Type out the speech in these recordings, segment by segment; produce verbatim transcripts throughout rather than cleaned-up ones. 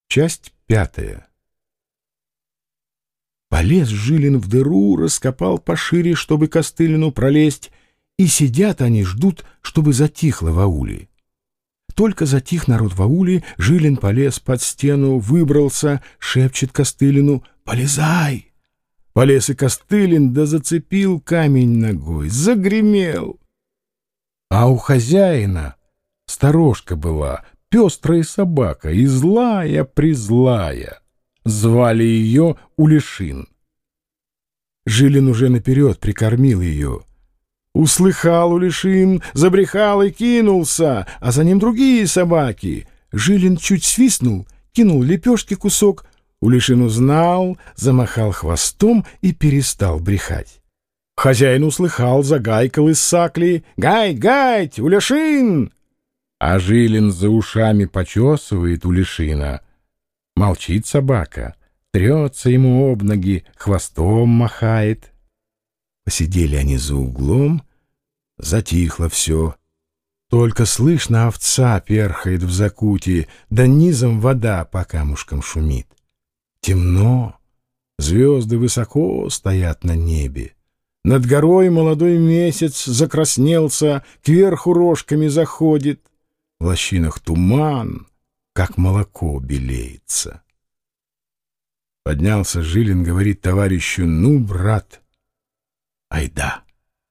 Часть пятая. Полез Жилин в дыру, раскопал пошире, чтобы Костылину пролезть, и сидят они, ждут, чтобы затихло в ауле. Только затих народ в ауле, Жилин полез под стену, выбрался, шепчет Костылину: «Полезай!» Полез и Костылин, да зацепил камень ногой, загремел. А у хозяина сторожка была, пестрая собака, и злая-призлая. Звали ее Улешин. Жилин уже наперед прикормил ее. Услыхал Улешин, забрехал и кинулся, а за ним другие собаки. Жилин чуть свистнул, кинул лепешки кусок. Улешин узнал, замахал хвостом и перестал брехать. Хозяин услыхал, загайкал из сакли: «Гай, гай, Улешин!» А Жилин за ушами почесывает Улешина. Молчит собака, трется ему об ноги, хвостом махает. Посидели они за углом, затихло все. Только слышно, овца перхает в закуте, да низом вода по камушкам шумит. Темно, звезды высоко стоят на небе. Над горой молодой месяц закраснелся, кверху рожками заходит. В лощинах туман, как молоко белеется. Поднялся Жилин, говорит товарищу: «Ну, брат, айда».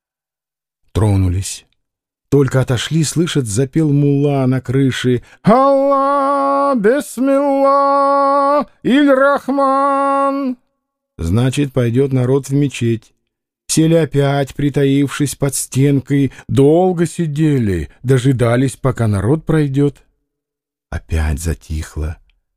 Тронулись. Только отошли, слышат, запел мулла на крыше: «Алла, бисмилла, иль-рахман». Значит, пойдет народ в мечеть. Сели опять, притаившись под стенкой, долго сидели, дожидались, пока народ пройдет. Опять затихло.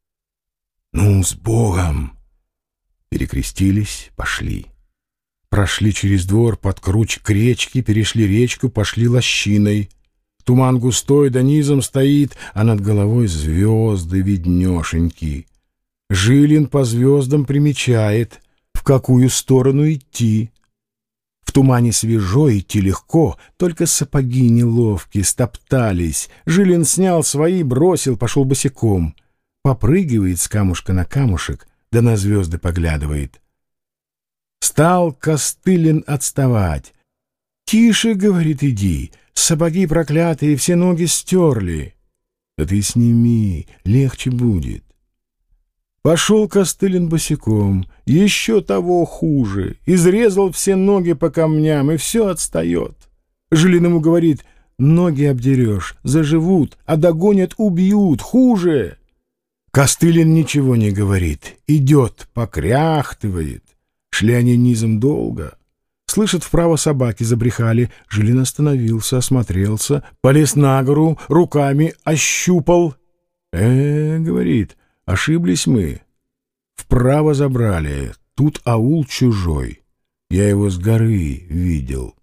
«Ну, с Богом!» Перекрестились, пошли. Прошли через двор под круч к речке, перешли речку, пошли лощиной. Туман густой да низом стоит, а над головой звезды виднешеньки. Жилин по звездам примечает, в какую сторону идти. В тумане свежо, идти легко, только сапоги неловкие, стоптались. Жилин снял свои, бросил, пошел босиком. Попрыгивает с камушка на камушек, да на звезды поглядывает. Стал Костылин отставать. «Тише, — говорит, — иди, сапоги проклятые все ноги стерли». «Да ты сними, легче будет». Пошел Костылин босиком, еще того хуже, изрезал все ноги по камням, и все отстает. Жилин ему говорит: «Ноги обдерешь, заживут, а догонят, убьют, хуже». Костылин ничего не говорит, идет, покряхтывает. Шли они низом долго. Слышат, вправо собаки забрехали. Жилин остановился, осмотрелся, полез на гору, руками ощупал. «Э, — говорит, — ошиблись мы. Вправо забрали, тут аул чужой. Я его с горы видел.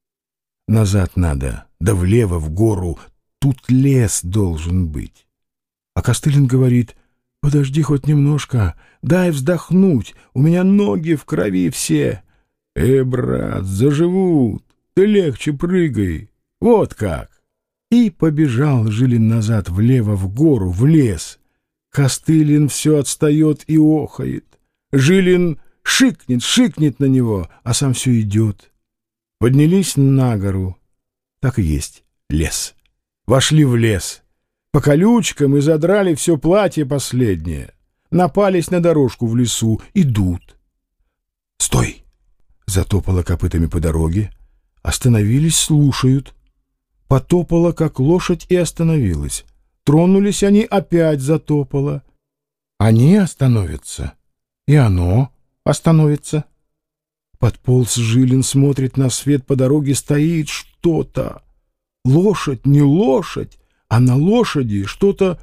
Назад надо, да влево в гору, тут лес должен быть». А Костылин говорит: «Подожди хоть немножко, дай вздохнуть, у меня ноги в крови все». «Э, брат, заживут, ты легче прыгай, вот как». И побежал Жилин назад влево в гору, в лес. Костылин все отстает и охает. Жилин шикнет, шикнет на него, а сам все идет. Поднялись на гору. Так и есть, лес. Вошли в лес. По колючкам и задрали все платье последнее. Напались на дорожку в лесу, идут. «Стой!» — затопало копытами по дороге. Остановились, слушают. Потопала, как лошадь, и остановилась. Тронулись они, опять затопало. Они остановятся, и оно остановится. Подполз Жилин, смотрит на свет, по дороге стоит что-то. Лошадь, не лошадь, а на лошади что-то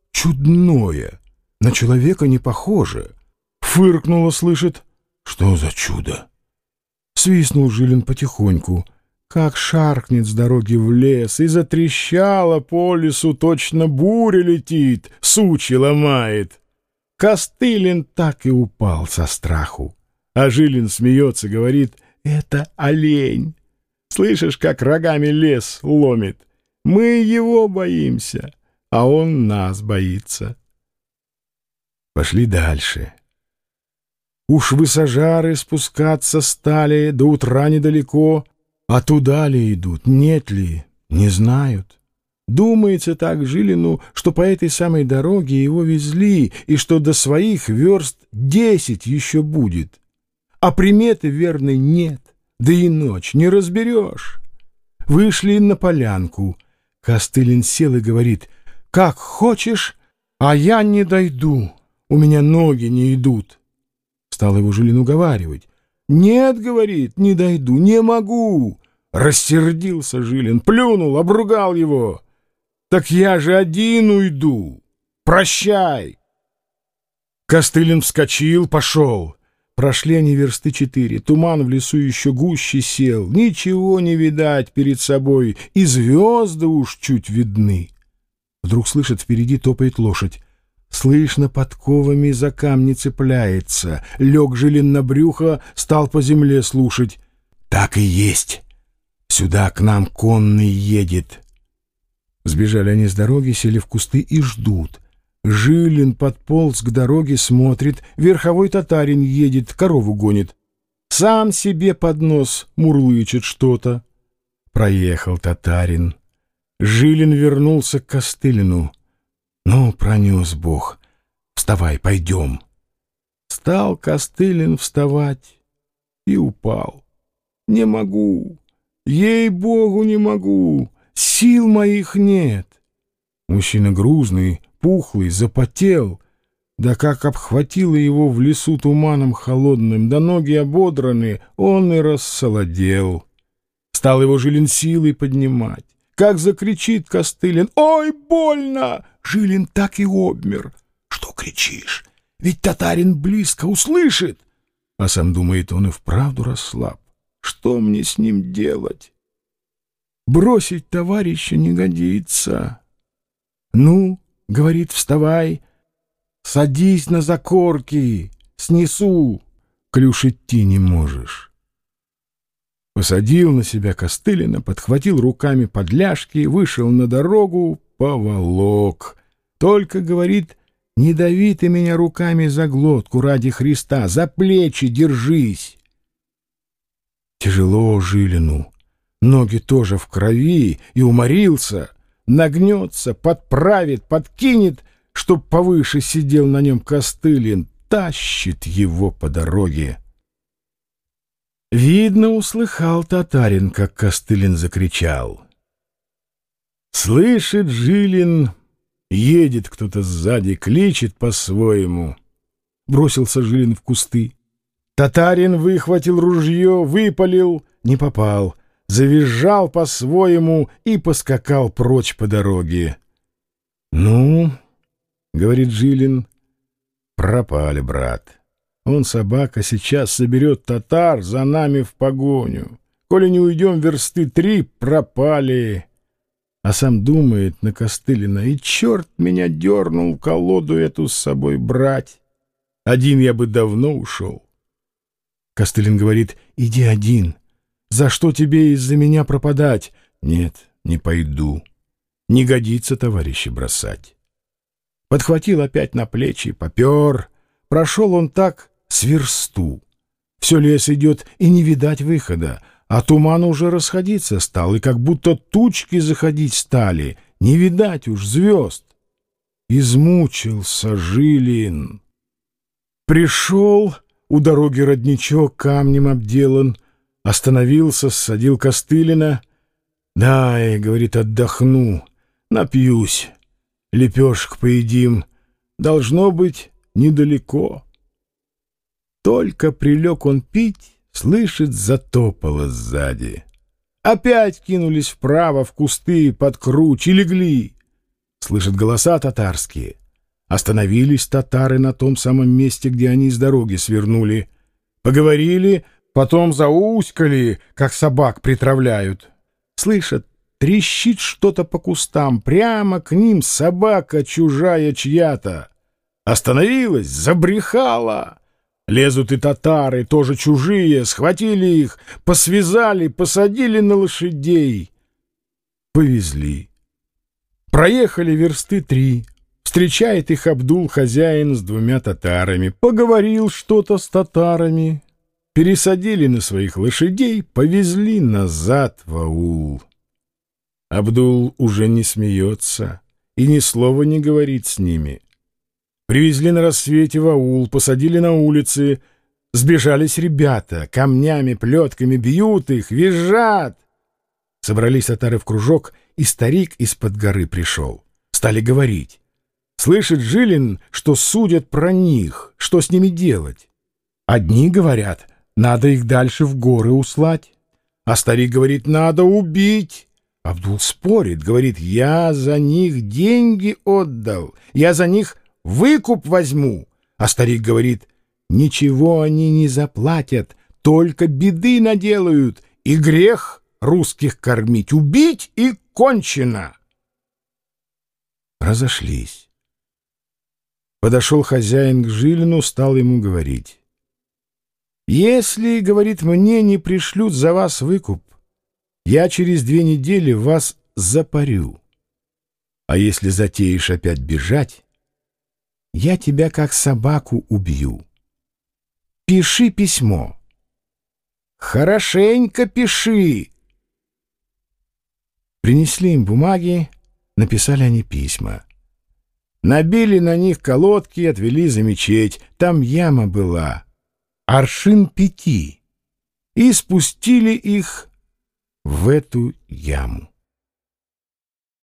чудное, на человека не похоже. Фыркнуло, слышит: «Что за чудо?» Свистнул Жилин потихоньку, как шаркнет с дороги в лес, и затрещало по лесу, точно буря летит, сучья ломает. Костылин так и упал со страху. А Жилин смеется, говорит: «Это олень. Слышишь, как рогами лес ломит? Мы его боимся, а он нас боится». Пошли дальше. Уж высожары спускаться стали, до утра недалеко, а туда ли идут, нет ли, не знают. Думается так Жилину, что по этой самой дороге его везли, и что до своих верст десять еще будет. А приметы верной нет, да и ночь не разберешь. Вышли на полянку. Костылин сел и говорит: «Как хочешь, а я не дойду, у меня ноги не идут». Стал его Жилин уговаривать. «Нет, — говорит, — не дойду, не могу». Рассердился Жилин, плюнул, обругал его. «Так я же один уйду. Прощай!» Костылин вскочил, пошел. Прошли они версты четыре. Туман в лесу еще гуще сел. Ничего не видать перед собой, и звезды уж чуть видны. Вдруг слышит, впереди топает лошадь. Слышно, подковами за камни цепляется. Лег Жилин на брюхо, стал по земле слушать. Так и есть. Сюда к нам конный едет. Сбежали они с дороги, сели в кусты и ждут. Жилин подполз к дороге, смотрит. Верховой татарин едет, корову гонит. Сам себе под нос мурлычет что-то. Проехал татарин. Жилин вернулся к Костылину. «Ну, пронес Бог. Вставай, пойдем». Стал Костылин вставать и упал. «Не могу, ей-богу, не могу, сил моих нет». Мужчина грузный, пухлый, запотел, да как обхватило его в лесу туманом холодным, да ноги ободраны, он и рассолодел. Стал его Жилин силой поднимать. Как закричит Костылин: «Ой, больно!» Жилин так и обмер. «Что кричишь? Ведь татарин близко услышит!» А сам думает, он и вправду расслаб. Что мне с ним делать? Бросить товарища не годится. «Ну, — говорит, — вставай, садись на закорки, снесу, клюш идти не можешь». Посадил на себя Костылина, подхватил руками подляжки, вышел на дорогу, поволок. Только, говорит, не дави ты меня руками за глотку ради Христа, за плечи держись. Тяжело Жилину, ноги тоже в крови, и уморился, нагнется, подправит, подкинет, чтоб повыше сидел на нем Костылин, тащит его по дороге. Видно, услыхал татарин, как Костылин закричал. Слышит Жилин, едет кто-то сзади, кличет по-своему. Бросился Жилин в кусты. Татарин выхватил ружье, выпалил, не попал, завизжал по-своему и поскакал прочь по дороге. «Ну, — говорит Жилин, — пропали, брат. Он, собака, сейчас соберет татар за нами в погоню. Коли не уйдем версты три, пропали». А сам думает на Костылина: и черт меня дернул колоду эту с собой брать. Один я бы давно ушел. Костылин говорит: «Иди один. За что тебе из-за меня пропадать?» «Нет, не пойду. Не годится товарища бросать». Подхватил опять на плечи, попер. Прошел он так с версту. Все лес идет, и не видать выхода, а туман уже расходиться стал, и как будто тучки заходить стали, не видать уж звезд. Измучился Жилин. Пришел, у дороги родничок камнем обделан, остановился, ссадил Костылина. «Дай, — говорит, — отдохну, напьюсь, лепешек поедим, должно быть недалеко». Только прилег он пить, слышит, затопало сзади. Опять кинулись вправо в кусты под круч и легли. Слышат голоса татарские. Остановились татары на том самом месте, где они с дороги свернули. Поговорили, потом зауськали, как собак притравляют. Слышат, трещит что-то по кустам, прямо к ним собака чужая чья-то. Остановилась, забрехала. Лезут и татары, тоже чужие, схватили их, посвязали, посадили на лошадей. Повезли. Проехали версты три, Встречает их Абдул-хозяин с двумя татарами. Поговорил что-то с татарами. Пересадили на своих лошадей, повезли назад в аул. Абдул уже не смеется и ни слова не говорит с ними. Привезли на рассвете в аул, посадили на улице. Сбежались ребята, камнями, плетками бьют их, визжат. Собрались татары в кружок, и старик из-под горы пришел. Стали говорить. Слышит Жилин, что судят про них, что с ними делать. Одни говорят, надо их дальше в горы услать, а старик говорит, надо убить. Абдул спорит, говорит, я за них деньги отдал, я за них выкуп возьму. А старик говорит, ничего они не заплатят, только беды наделают, и грех русских кормить, убить и кончено. Разошлись. Подошел хозяин к Жилину, стал ему говорить. Если, говорит, мне не пришлют за вас выкуп, я через две недели вас запарю. А если затеешь опять бежать, я тебя как собаку убью. Пиши письмо. Хорошенько пиши. Принесли им бумаги, написали они письма. Набили на них колодки, отвели за мечеть. Там яма была, аршин пяти, и спустили их в эту яму.